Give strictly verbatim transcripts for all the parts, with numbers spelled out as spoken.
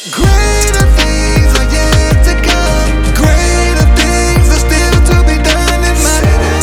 Greater things are yet to come. Greater things are still to be done in my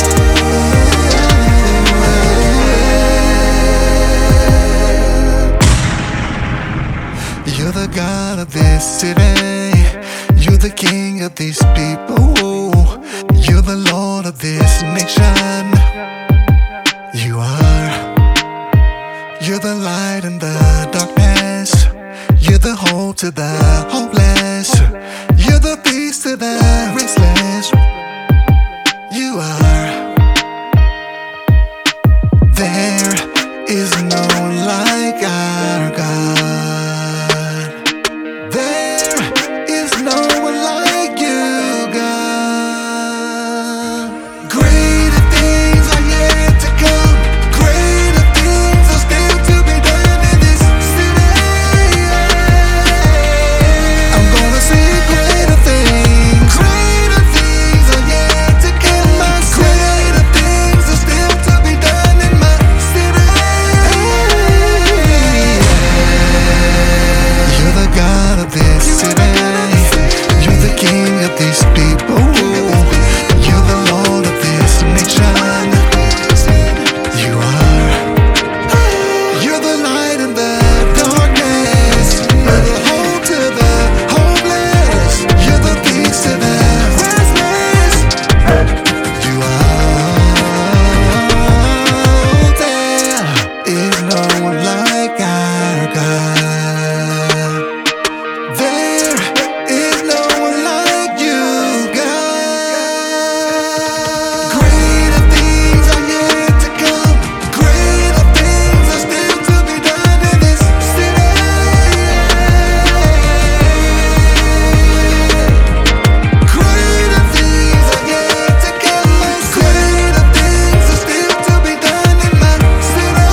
city. You're the God of this city. You're the King of these people. You're the Lord of this nation. You are. You're the light in the darkness. You're the hope to the hopeless. You're the peace to the restless. You are. There is no one like our God. There is no one like you, God. Greater things are yet to come. Greater things are still to be done in this city. I'm gonna see greater things. Greater things are yet to come. Greater things are still to be done in my city. You're the God of this city. You're the King of these people. You're the Lord of this nation. You are. You're the light in the darkness. You're the hope to the hopeless. You're the peace to the restless. You are. There is no one like our God. There is no one like you, God. Greater things are yet to come. Greater things are still to be done in this city. Greater things are yet to come. Greater things are still to be done in my city.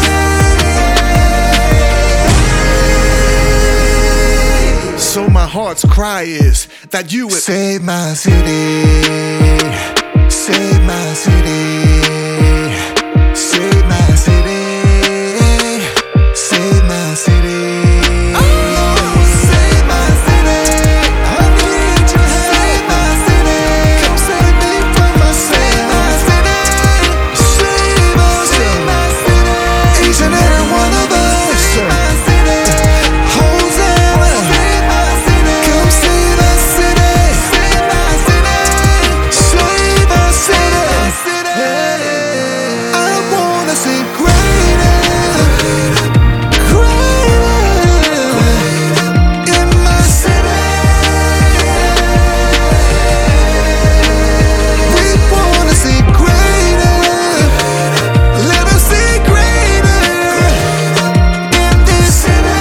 So my heart's cry is that you would save my city. Save my city. Save my city. Save my city. Oh, save my city. I need you. Save my city. Come save me from myself. Save my city. Save my city. Each and every one of us. Save my city. Hosanna. Save my city. Come save our city. Save my city. Save our city. I wanna see greater, greater in my city. We wanna see greater. Let us see greater in this city.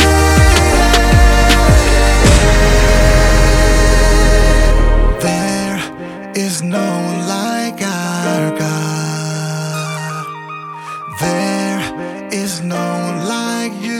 There is no one like our God. There is no one like you.